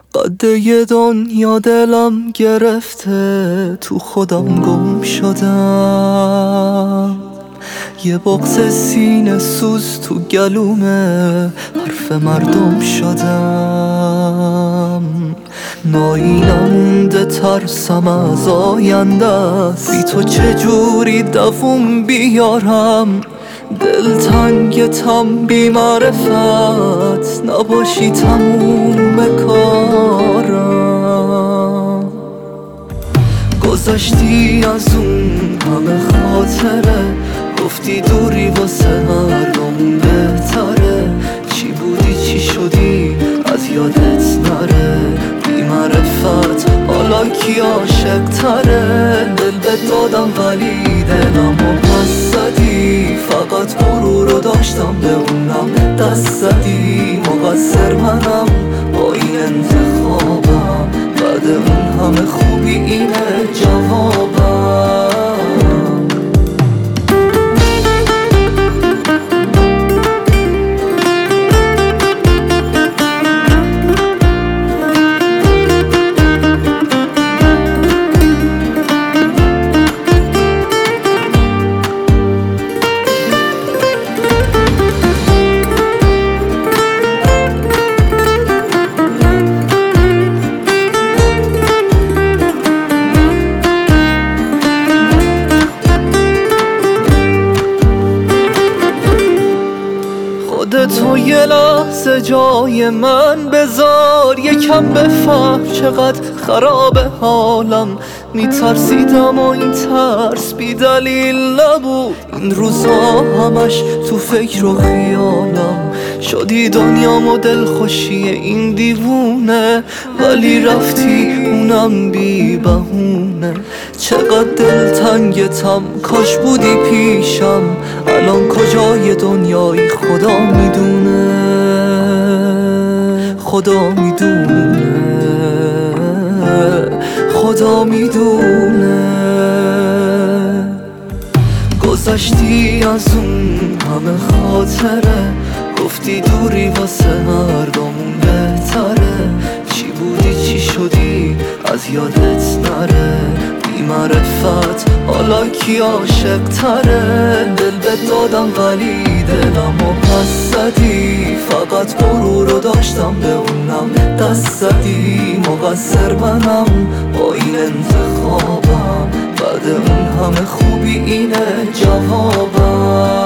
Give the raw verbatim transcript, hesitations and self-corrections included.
قده دنیا دلم گرفته، تو خودم گم شدم. یه بغض سینه سوز تو گلومه، حرف مردم شدم. نایینم مونده، ترسم از آینده است. بی تو چجوری دووم بیارم؟ دلتنگتم بی معرفت، نباشی تموم کارم. گذاشتی از اون همه خاطره، گفتی دوری واسه مردم بهتره. چی بودی چی شدی از یادت نره، بی معرفت حالا کی عاشق تره. دل به دادم ولی دلمو پس زدی، فقط غرور رو داشتم بمونم دست زدی. مقصر منم با این انتخابم، بعد اون همه خوبی اینه جوابم. تو یه لحظه جای من بذار، یکم بفهم چقدر خرابه حالم. میترسیدم و این ترس بی دلیل نبود، این روزا همش تو فکر و خیالم. شدی دنیام و دل خوشی این دیوونه، ولی رفتی اونم بی بهونه. چقدر دلتنگتم، کاش بودی پیشم. الان کجای دنیایی خدا میدونه، خدا میدونه، خدا میدونه. گذشتی از اون همه خاطره، گفتی دوری واسه مردمون بهتره. چی بودی چی شدی از یادت نره، بی معرفت حالا کی عاشق تره. دل به دادم ولی دلمو پس زدی، فقط غرور رو داشتم بمونم دست زدی. مقصر منم با این انتخابم، بعد اون همه خوبی اینه جوابم.